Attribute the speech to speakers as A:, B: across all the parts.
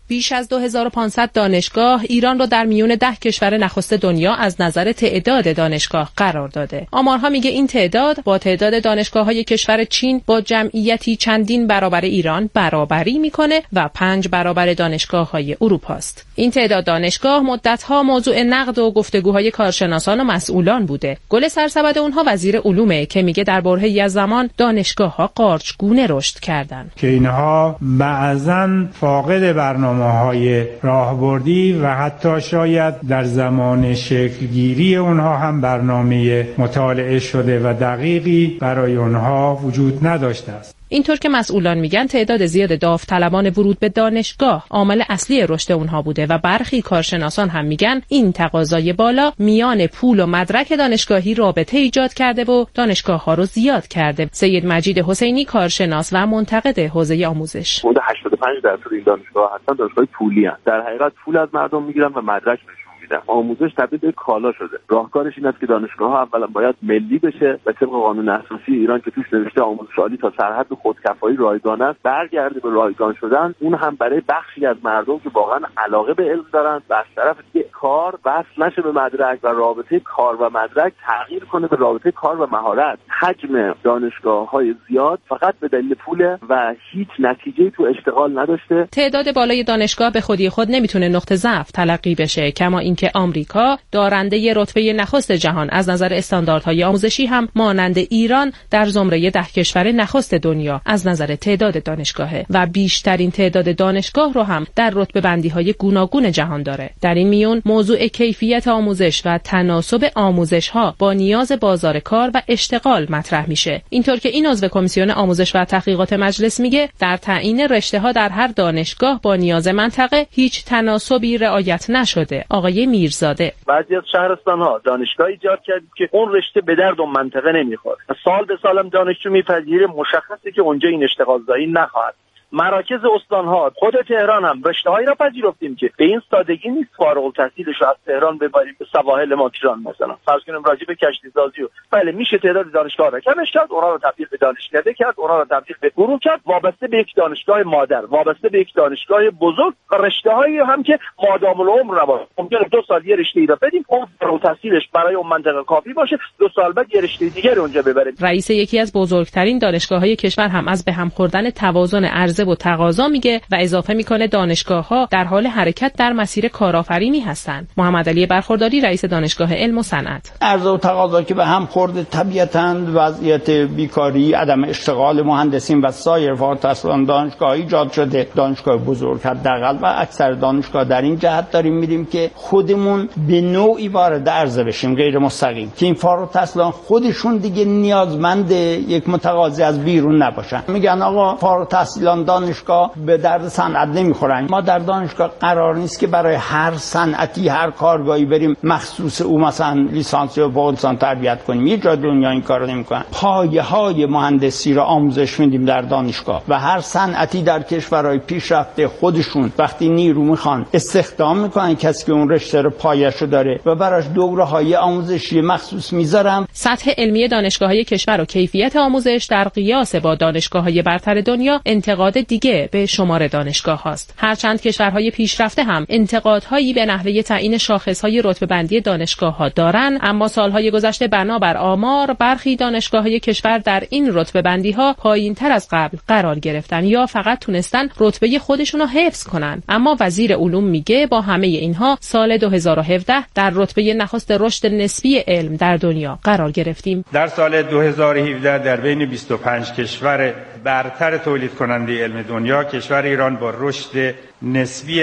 A: بیش از 2500 دانشگاه ایران را در میون 10 کشور نخست دنیا از نظر تعداد دانشگاه قرار داده. آمارها میگه این تعداد با تعداد دانشگاه‌های کشور چین با جمعیتی چندین برابر ایران برابری میکنه و 5 برابر دانشگاه‌های اروپا است. این تعداد دانشگاه مدت‌ها موضوع نقد و گفتگوهای کارشناسان و مسئولان بوده. گل سرسبد اونها وزیر علومه که میگه در برهه‌ای از زمان دانشگاه‌ها قارچگونه رشد کردن.
B: که اینها بعضاً فاقد برنامه‌های راهبردی و حتی شاید در زمان شکلگیری اونها هم برنامه مطالعه شده و دقیقی برای اونها وجود نداشته است.
A: اینطور که مسئولان میگن تعداد زیاد داوطلبان ورود به دانشگاه عامل اصلی رشد اونها بوده و برخی کارشناسان هم میگن این تقاضای بالا میان پول و مدرک دانشگاهی رابطه ایجاد کرده و دانشگاه‌ها رو زیاد کرده. سید مجید حسینی کارشناس و منتقد حوزه آموزش:
C: حدود 85% این دانشگاه هستن دانشگاه پولی هستن. در حقیقت پول از مردم میگیرن و مدرک آموزش تبدیل به کالا شده. راهکارش این است که دانشگاه‌ها اولا باید ملی بشه و طبق قانون اساسی ایران که توش نوشته آموزش عالی تا سرحد خودکفایی رایگان است برگرده به رایگان شدن، اون هم برای بخشی از مردم که واقعا علاقه به علم دارن و از طرف دیگه کار وصل نشه به مدرک و رابطه کار و مدرک تغییر کنه به رابطه کار و مهارت. حجم دانشگاه‌های زیاد فقط به دلیل پول و هیچ نتیجه‌ای تو اشتغال نداشته.
A: تعداد بالای دانشگاه به خودی خود نمیتونه نقطه ضعف تلقی بشه، کما اینکه آمریکا دارنده رتبه نخست جهان از نظر استانداردهای آموزشی هم مانند ایران در زمره 10 کشور نخست دنیا از نظر تعداد دانشگاهه و بیشترین تعداد دانشگاه رو هم در رتبه بندی‌های گوناگون جهان داره. در این میون موضوع کیفیت آموزش و تناسب آموزش‌ها با نیاز بازار کار و اشتغال مطرح میشه. اینطور که این عضو کمیسیون آموزش و تحقیقات مجلس میگه در تعیین رشته‌ها در هر دانشگاه با نیاز منطقه هیچ تناسبی رعایت نشده. آقای میرزاده:
D: بعضی از شهرستان‌ها دانشگاه ایجاد کردید که اون رشته به درد اون منطقه نمیخوره. سال به سالم دانشجو میپذیره، مشخصه که اونجا این اشتغالزایی نخواهد. مراکز استان‌ها خود تهران هم رشته‌هایی را پذیرفتیم که به این سادگی نیست فارغ التحصیلش رو از تهران ببریم به سواحل ماکیران مثلا. فرض کنیم راجع به کشتی‌سازی بله میشه تعداد دانشگاه را کمش کرد، اونها رو تبدیل به دانشکده کرد، اونها رو تبدیل به گروه کرد وابسته به یک دانشگاه مادر، وابسته به یک دانشگاه بزرگ و رشته‌هایی هم که مادام العمر نباشه. ممکنه 2 سال یه رشته‌ای را بدیم اون فارغ التحصیلش برای اون منطقه کافی باشه، 2 سال بعد یه رشته دیگه اونجا ببریم.
A: رئیس یکی از بزرگترین دانشگاه‌های کشور هم از به هم خوردن توازن عرضه و تقاضا میگه و اضافه میکنه دانشگاه‌ها در حال حرکت در مسیر کارآفرینی هستند. محمد علی برخورداری رئیس دانشگاه علم و صنعت:
E: عرضه و تقاضا که به هم خورده طبیعتاً وضعیت بیکاری، عدم اشتغال مهندسین و سایر فارغ التحصیلان دانشگاه ایجاد شده. دانشگاه بزرگ حداقل و اکثر دانشگاه در این جهت داریم میریم که خودمون به نوعی وارد عرضه بشیم غیر مستقیم، که این فارغ التحصیلان خودشون دیگه نیازمند یک متقاضی از بیرون نباشن. میگن آقا فارغ التحصیلان دانشگاه به درد صنعت نمیخورن. ما در دانشگاه قرار نیست که برای هر صنعتی هر کارگاهی بریم مخصوص او مثلا لیسانس یا فوق لیسانس تربیت کنیم. یه جای دنیا این کارو نمیکنن. پایه‌های مهندسی رو آموزش میدیم در دانشگاه و هر صنعتی در کشورهای پیشرفته خودشون وقتی نیرو میخوان استخدام میکنن کسی که اون رشته رو پایه‌شو داره و براش دوره‌های آموزشی مخصوص میذارن.
A: سطح علمی دانشگاه‌های کشور و کیفیت آموزش در قیاس با دانشگاه‌های برتر دنیا انتقاد دیگه به شمار دانشگاه هاست. هرچند کشورهای پیشرفته هم انتقادهایی به نحوه تعیین شاخصهای رتبه‌بندی دانشگاه‌ها دارن، اما سالهای گذشته بنابر آمار برخی دانشگاه‌های کشور در این رتبه‌بندی‌ها پایین‌تر از قبل قرار گرفتن یا فقط تونستن رتبه خودشون رو حفظ کنن. اما وزیر علوم میگه با همه اینها سال 2017 در رتبه نخست رشد نسبی علم در دنیا قرار گرفتیم.
B: در سال 2017 در بین 25 کشور برتر تولید کننده علم دنیا کشور ایران با رشد نسبی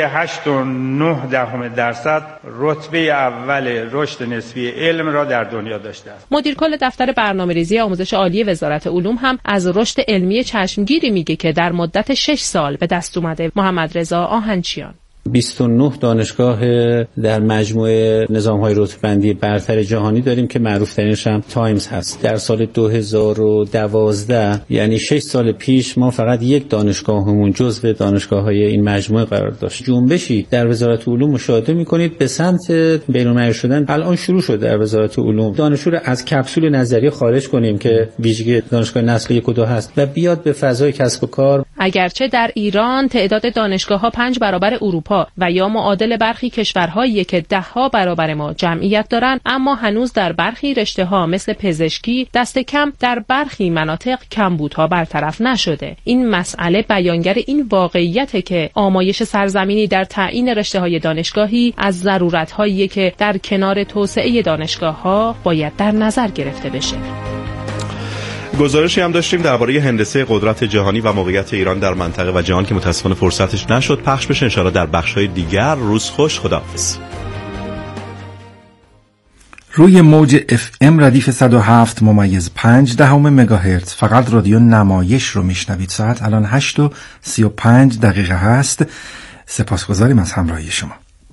B: 8.9% رتبه اول رشد نسبی علم را در دنیا داشته است.
A: مدیر کل دفتر برنامه‌ریزی آموزش عالی وزارت علوم هم از رشد علمی چشمگیری میگه که در مدت 6 سال به دست اومده. محمد رضا آهنچیان:
F: 29 دانشگاه در مجموعه نظام‌های رتبه‌بندی برتر جهانی داریم که معروف‌ترینش هم تایمز هست. در سال 2012 یعنی 6 سال پیش ما فقط یک دانشگاهمون جزو دانشگاه‌های این مجموعه قرار داشت. جنبشی در وزارت علوم مشاهده می‌کنید به سمت بین‌المللی شدن الان شروع شده در وزارت علوم. دانشجو رو از کپسول نظری خارج کنیم که ویژگی دانشگاه نسل 1 و 2 هست و بیاد به فضای کسب و کار.
A: اگرچه در ایران تعداد دانشگاه‌ها 5 برابر اروپا و یا معادل برخی کشورهایی که 10 برابر ما جمعیت دارند، اما هنوز در برخی رشته‌ها مثل پزشکی دست کم در برخی مناطق کمبودها برطرف نشده. این مسئله بیانگر این واقعیت که آمایش سرزمینی در تعیین رشته‌های دانشگاهی از ضرورت‌هایی که در کنار توسعه دانشگاه‌ها باید در نظر گرفته بشه.
G: گزارشی هم داشتیم درباره هندسه قدرت جهانی و موقعیت ایران در منطقه و جهان که متأسفانه فرصتش نشد پخش بشه. انشاءالله در بخش‌های دیگر. روز خوش، خداحافظ.
H: روی موج FM ردیف 107.5 مگاهرتز فقط رادیو نمایش رو میشنوید. ساعت الان 8:35 هست. سپاسگزاریم از همراهی شما.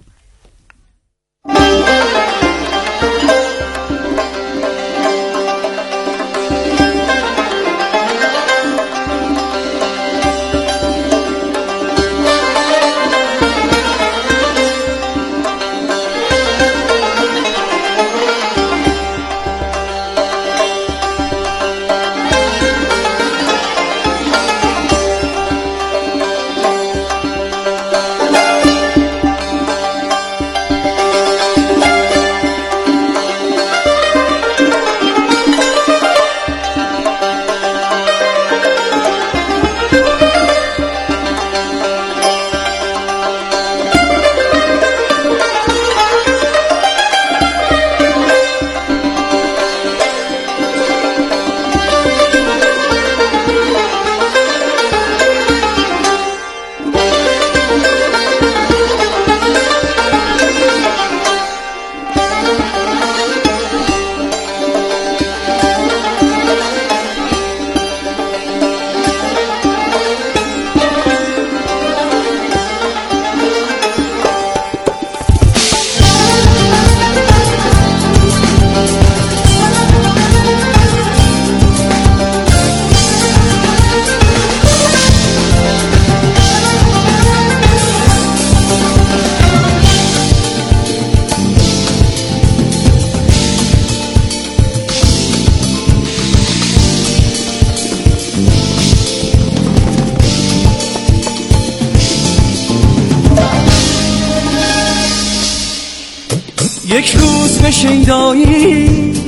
I: یک روز به شیدایی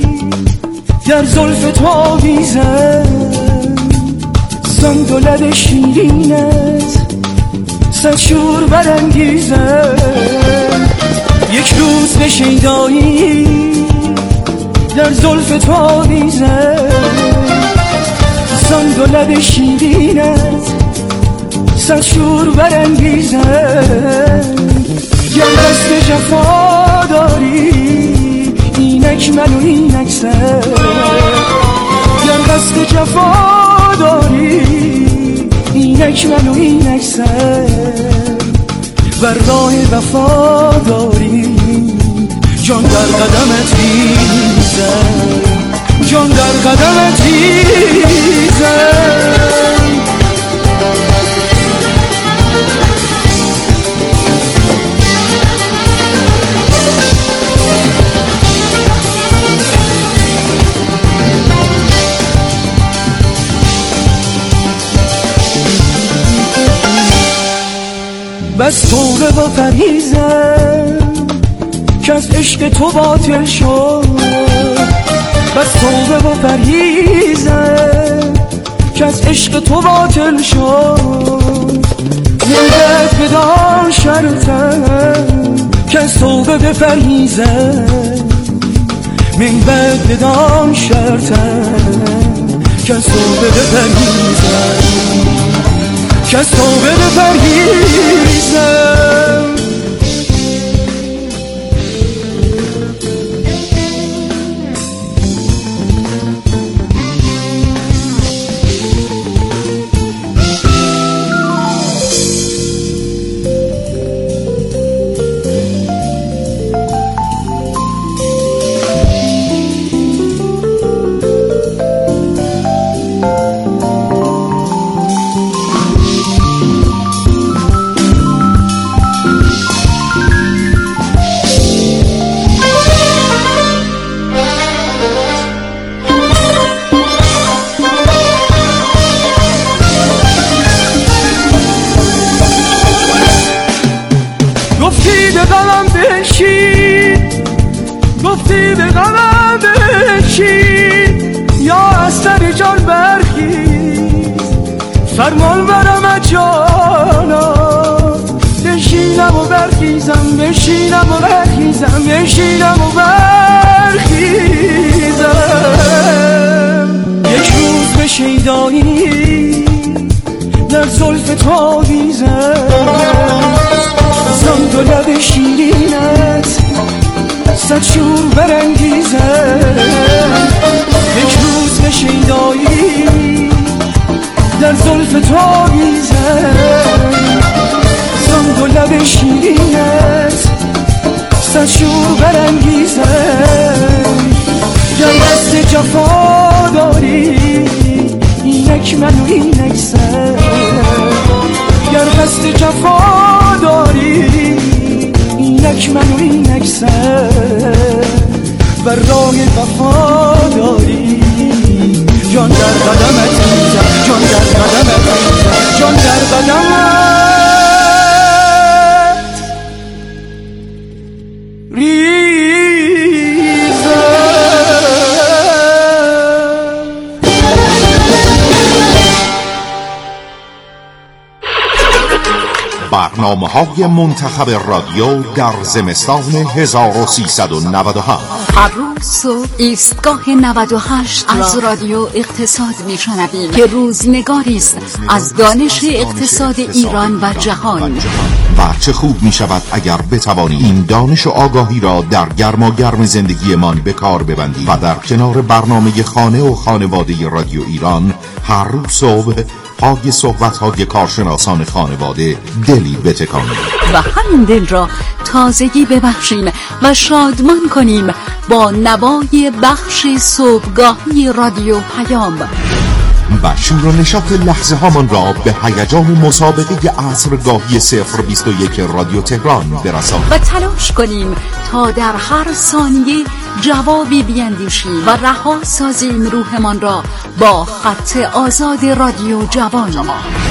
I: در زلف تو آویزم، زند و لب شیرینت صد شور برانگیزم. یک روز به شیدایی در زلف تو آویزم، زند و لب شیرینت صد شور برانگیزم. گر دست جفا داری اینک من و اینک سر، گر دست جفا داری اینک من و اینک سر، بر راه وفا داری جان در قدمت ریزم، جان در قدمت ریزم. بس توبه و پرهیزم که از عشق تو باطل شد، بس توبه و پرهیزم که از عشق تو باطل شد. منت بدان شرطم که از توبه بپرهیزم، منت بدان شرطم که از توبه بپرهیزم، که از توبه بپرهیزم. گفتی به غمم بشین، گفتی به غمم بشین، یا از سر جان برخیز، فرمان برم جانا، بشینم و برخیزم، بشینم و برخیزم، بشینم و برخیزم. یک روز به شیدایی در زلف تو آویزم، زان دو لب شیرینت صد شور برانگیزم. یک روز به شیدایی در زلف تو آویزم، زان دو لب شیرینت صد شور برانگیزم. گر دست جفا داری اینک من و اینک سر، گر دست جفا داری اینک من و اینک سر، بر راه وفا داری جان در قدمت ریزم، جان در قدمت ریزم، جان در قدمت
J: برنامه‌های منتخب رادیو در زمستان 1397.
K: هر روز صبح ایستگاه 98 از رادیو اقتصاد میشنویم که روزنگاری است از دانش اقتصاد ایران و جهان.
J: و چه خوب می شود اگر بتوانی این دانش و آگاهی را در گرماگرم زندگیمان به کار ببندی و در کنار برنامه خانه و خانواده رادیو ایران هر روز صبح پای صحبت‌های کارشناسان خانواده دلی بتکانیم
K: و همین دل را تازگی ببخشیم و شادمان کنیم با نوای بخش صبحگاهی رادیو پیام
J: و شور و نشاط لحظه هامان را به هیجان مسابقه عصرگاهی 021 رادیو تهران برسانیم
K: و تلاش کنیم تا در هر ثانیه جوابی بیندیشیم و رها سازیم روحمان را با خط آزاد رادیو جوان.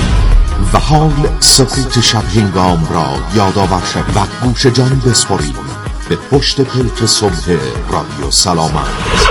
J: و حال سکوت شب هنگام را یادآور شویم و گوش جان بسپاریم به پشت پلک صبح رادیو سلامت.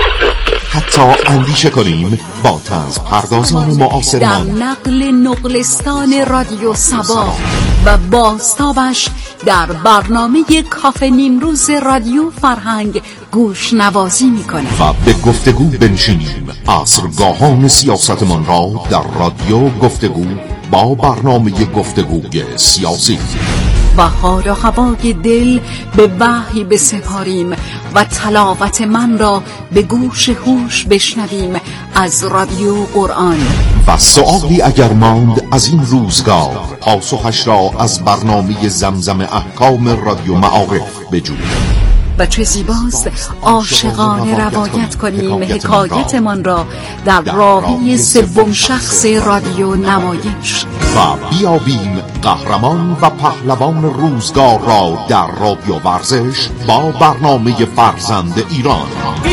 J: حتی اندیشه کنیم با طنز پردازان معاصرمان
K: در نقل نقلستان رادیو سبا و بازتابش در برنامه کافه نیمروز رادیو فرهنگ گوش نوازی میکنه
J: و به گفتگو بنشینیم عصرگاهان سیاستمان را در رادیو گفتگو با برنامه گفتگوی سیاسی
K: و حال و هوای دل به وحی بسپاریم و تلاوت من را به گوش هوش بشنویم از رادیو قرآن.
J: و سؤالی اگر ماند از این روزگار پاسخش را از برنامه زمزم احکام رادیو معارف بجوییم.
K: و چه زیباست عاشقانه روایت کنیم حکایتمان را در راوی سوم شخص رادیو نمایش
J: و بیابیم قهرمان و پهلوان روزگار را در رادیو ورزش با برنامه فرزند ایران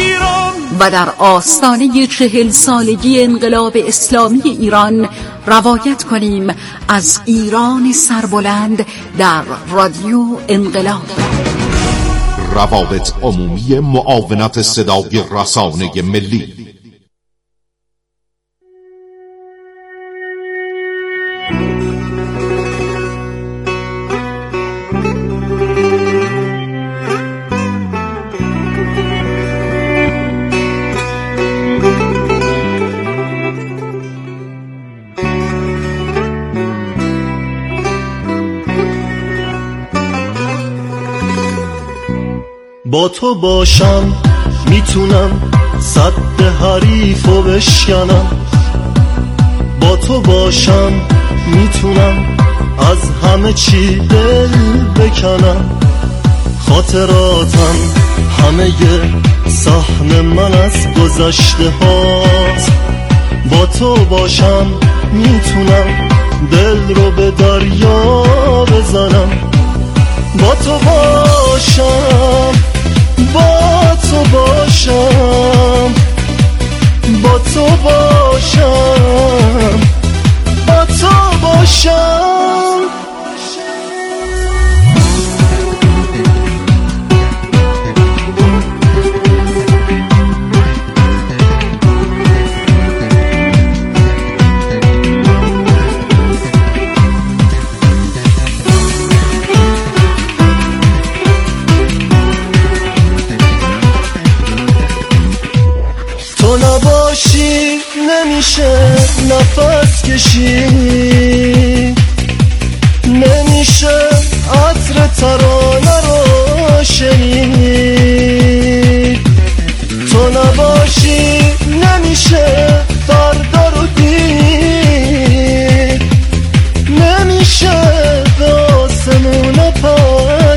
K: و در آستانه 40 سالگی انقلاب اسلامی ایران روایت کنیم از ایران سربلند در رادیو انقلاب.
J: روابط عمومی معاونت صدای رسانه ملی.
L: با تو باشم میتونم صد حریفو بشکنم، با تو باشم میتونم از همه چی دل بکنم، خاطراتم همه سهم من از گذشته هاست، با تو باشم میتونم دل رو به دریا بزنم، با تو باشم با تو باشم با تو باشم با تو باشم نفس کشید، نمیشه عطر ترانه رو شنید. تو نباشی نمیشه فردا رو دید، نمیشه به آسمون پر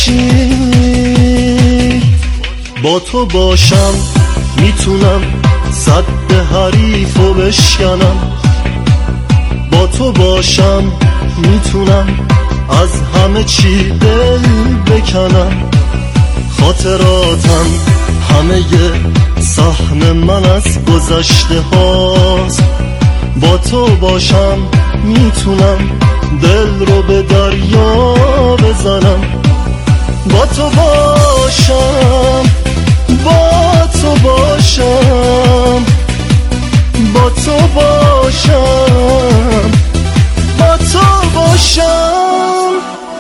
L: کشید. با تو باشم میتونم صد حریفو بشکنم، با تو باشم میتونم از همه چی دل بکنم. خاطراتم همه سهم من از گذشته هاست، با تو باشم میتونم دل رو به دریا بزنم. با تو باشم، با تو باشم، با تو باشم، با تو باشم.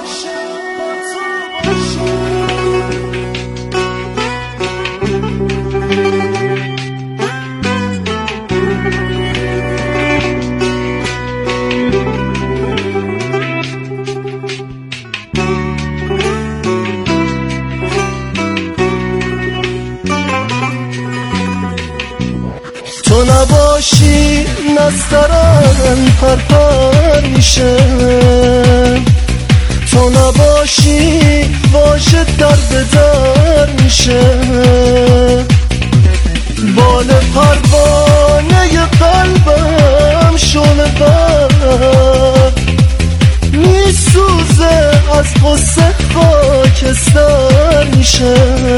L: تو نباشی نسترن پرپر میشه، تو نباشی واژه در به در میشه. بال پروانه قلبم شعله بر میسوزه، از غصه خاکستر میشه.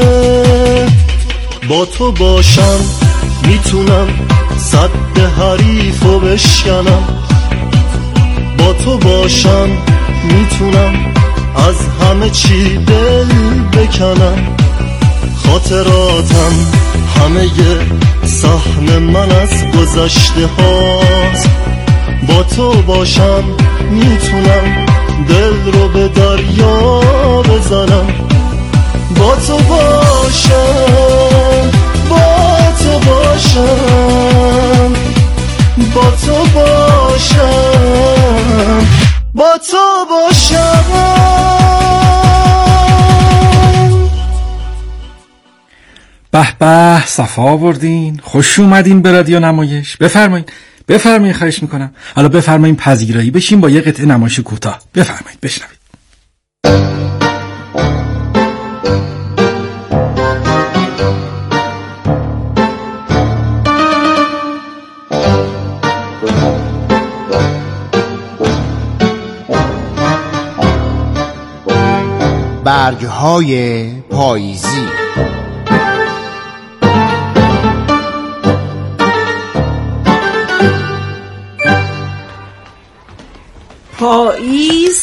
L: با تو باشم میتونم صد حریفو بشکنم، با تو باشم میتونم از همه چی دل بکنم. خاطراتم همه سهم من از گذشته هاست، با تو باشم میتونم دل رو به دریا بزنم. با تو باشم، با تو باشم، با تو باشم، با تو باشم.
H: به به، صفا آوردین، خوش اومدین به رادیو نمایش. بفرمایید خواهش میکنم. حالا بفرمایید پذیرایی بشین با یه قطعه نمایش کوتاه. بفرمایید بشنوید.
M: برگ‌های پاییزی.
N: پاییز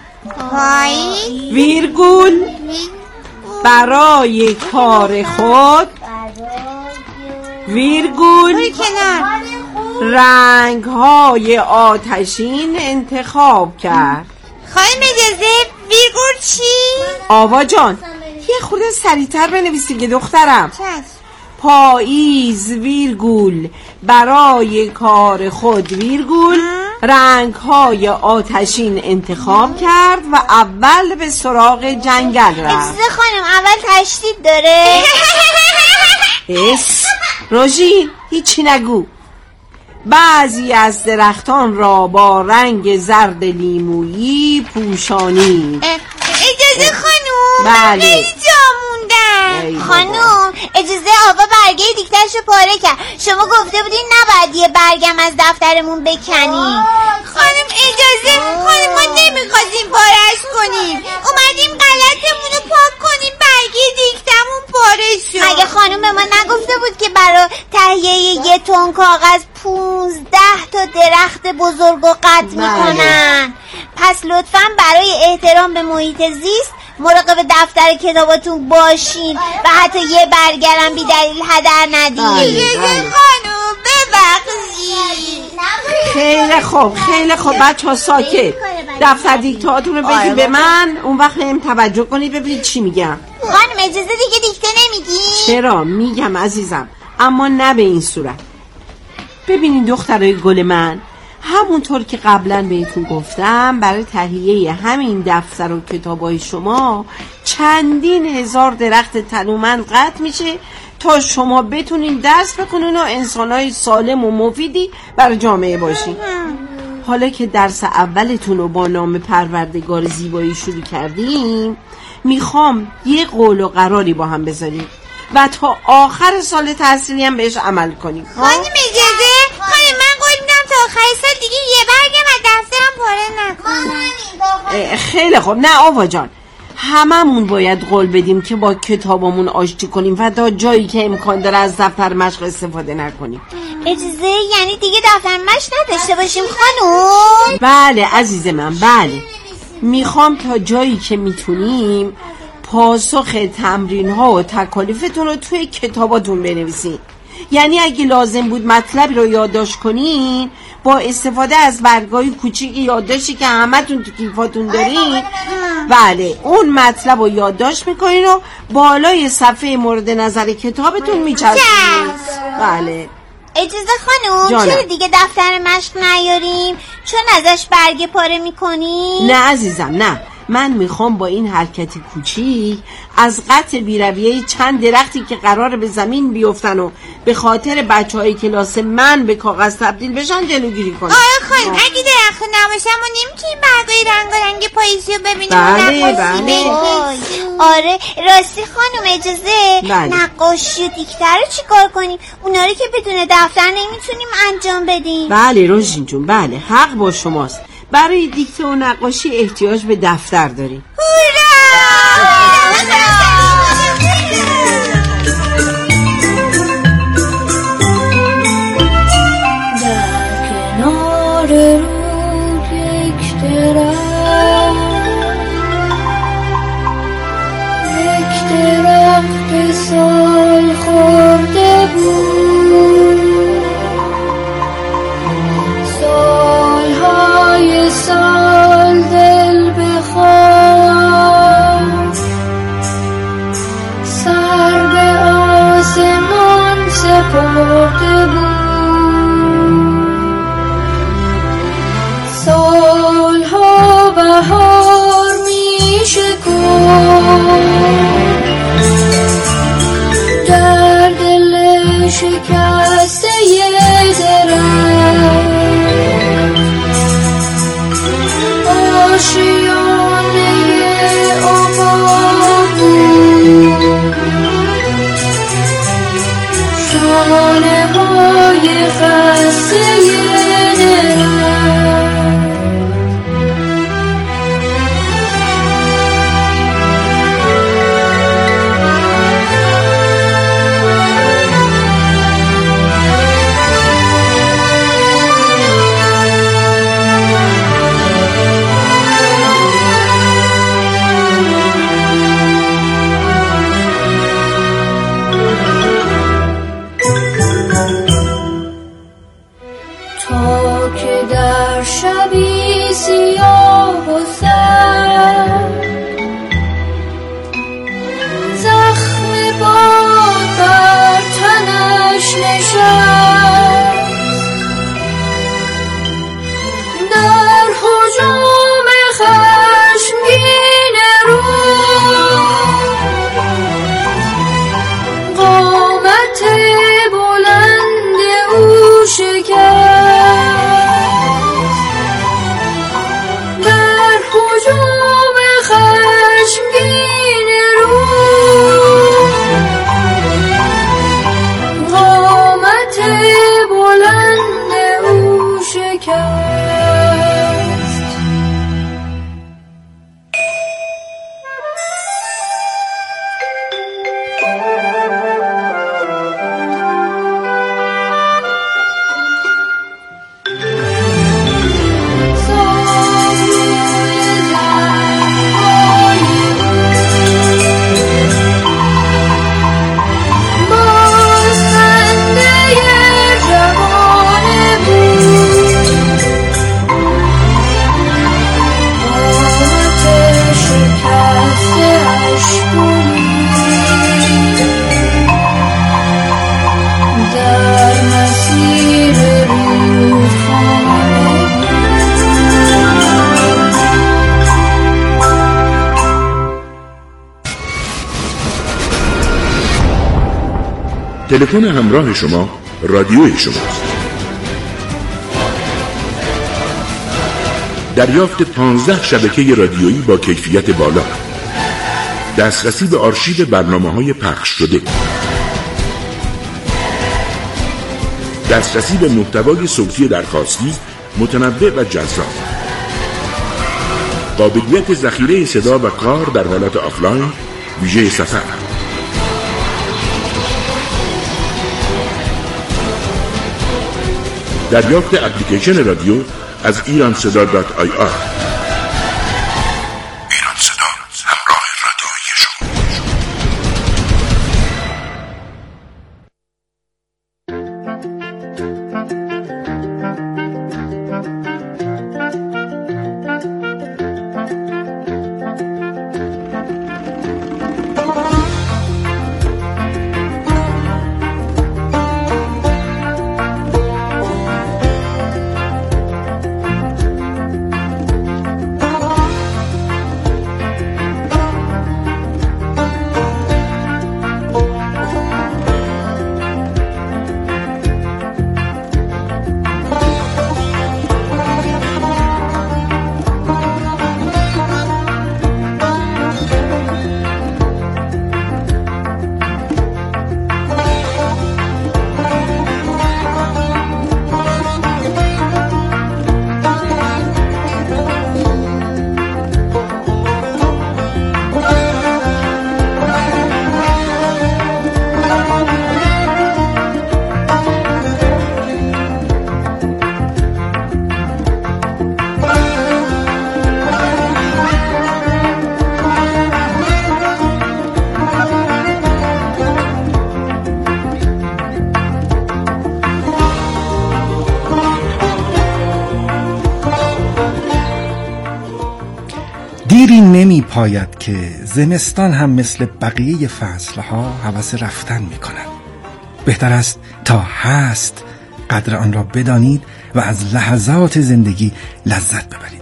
N: ویرگول برای کار خود ویرگول رنگ‌های آتشین انتخاب کرد.
O: خانم اجازه ویرگول چی؟
N: آوا جان یه خورده سریع‌تر بنویسی که دخترم. پاییز ویرگول برای کار خود ویرگول رنگ‌های آتشین انتخاب کرد و اول به سراغ جنگل رفت.
O: اجازه خانم اول تشدید داره؟
N: روژین هیچی نگو. بعضی از درختان را با رنگ زرد لیمویی پوشانید.
O: اجازه خانم
N: بله.
O: خیلی جا موندم. خانم اجازه آقا برگه دیکتهشو پاره کرد. شما گفته بودین نباید یه برگم از دفترمون بکنیم. خانم اجازه، خانم ما نمیخواستیم پارهش کنیم، اومدیم غلطمون رو پاک کنیم، برگه دیکتمون پاره شد. مگه خانم به ما نگفته بود که برای تهیه یه تن کاغذ 15 تا درخت بزرگ و قطع میکنن؟ پس لطفاً برای احترام به محیط زیست مراقب دفتر کتاباتون باشین و حتی یه برگرم بی دلیل هدر ندین. خانم ببخشید.
N: خیلی خوب بچه ها ساکت. دفتر دیکتاتون رو بدید به من، اون وقت هم توجه کنید ببینید چی میگم.
O: خانم اجازه دیگه دیکته نمیگی؟
N: چرا میگم عزیزم، اما نه به این صورت. ببینین دخترای گل من، همونطور که قبلا بهتون گفتم برای تهیه همین دفتر و کتابای شما چندین هزار درخت تنومند قطع میشه تا شما بتونین درس بخونین و انسانای سالم و مفیدی برای جامعه باشین. حالا که درس اولتون رو با نام پروردگار زیبایی شروع کردیم، میخوام یه قول و قراری با هم بذاریم و تا آخر سال تحصیلی هم بهش عمل کنیم.
O: خانم اجازه؟ خانم من قول میدم تا آخر سال دیگه یه برگم از دفترم پاره نکنم.
N: خیلی خوب. نه آوا جان، هممون باید قول بدیم که با کتابمون آشتی کنیم و تا جایی که امکان داره از دفتر مشق استفاده نکنیم.
O: اجازه یعنی دیگه دفتر مشق نداشته باشیم خانم؟
N: بله عزیز من، بله. میخوام تا جایی که میتونیم پاسخ تمرین ها و تکالیفتون رو توی کتاباتون بنویسین. یعنی اگه لازم بود مطلبی رو یادداشت کنین، با استفاده از برگای کوچیک یادداشتی که همتون تو کیفاتون دارین، بله اون مطلب رو یادداشت میکنین و بالای صفحه مورد نظر کتابتون میچسبین. بله.
O: اجازه خانم چرا دیگه دفتر مشق نیاریم؟ چون ازش برگه پاره میکنیم؟
N: نه عزیزم نه، من میخوام با این حرکت کوچیک از قطع بیرویه چند درختی که قراره به زمین بیفتن و به خاطر بچهای کلاس من به کاغذ تبدیل بشن جلوگیری کنم.
O: آره خانم اگه درخت نباشه ما نمیتونیم برگای رنگارنگ پاییزی رو ببینیم.
N: بله.
O: آره راستی خانم اجازه نقاشی و دیکته رو چیکار کنیم؟ اونا رو که بدون دفتر نمیتونیم انجام بدیم.
N: بله روژین جون، بله حق با شماست. برای دیکته و نقاشی احتیاج به دفتر داریم.
P: سال خورده بود، سالهای سال دل بخواه، سر به آسمان سپرده بود، سالها بهار می شکفت،
Q: تلفن همراه شما رادیوی شماست. دریافت 15 شبکه رادیویی با کیفیت بالا، دسترسی به آرشیو برنامه‌های پخش شده، دسترسی به محتوای صوتی درخواستی متنوع و جذاب، قابلیت ذخیره صدا و کار در حالت آفلاین ویژه سفر، دریافت اپلیکیشن رادیو از ایرانصدا.ir.
H: دیری نمی پاید که زمستان هم مثل بقیه فصلها هوس رفتن می کند. بهتر است تا هست قدر آن را بدانید و از لحظات زندگی لذت ببرید.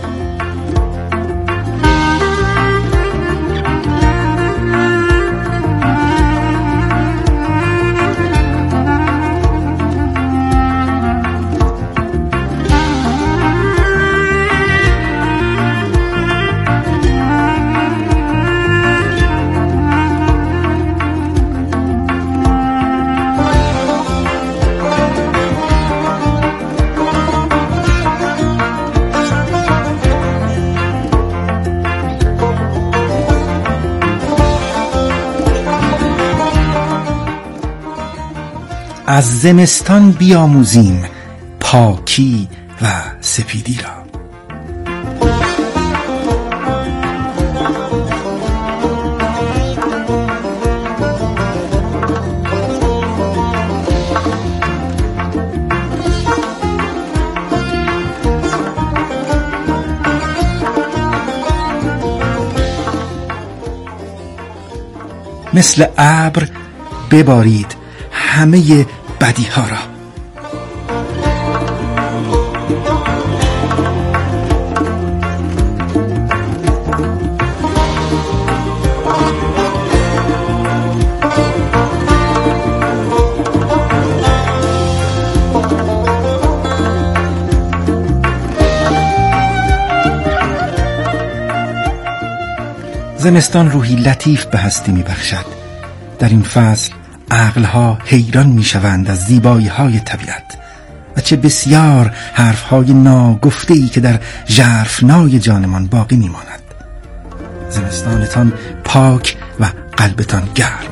H: از زمستان بیاموزیم پاکی و سپیدی را. مثل ابر ببارید همه بدی ها را. زمستان روحی لطیف به هستی می بخشد. در این فصل عقلها حیران می شوند از زیبایی های طبیعت و چه بسیار حرف های ناگفته‌ای که در ژرفنای جانمان باقی می ماند. زمستانتان پاک و قلبتان گرم.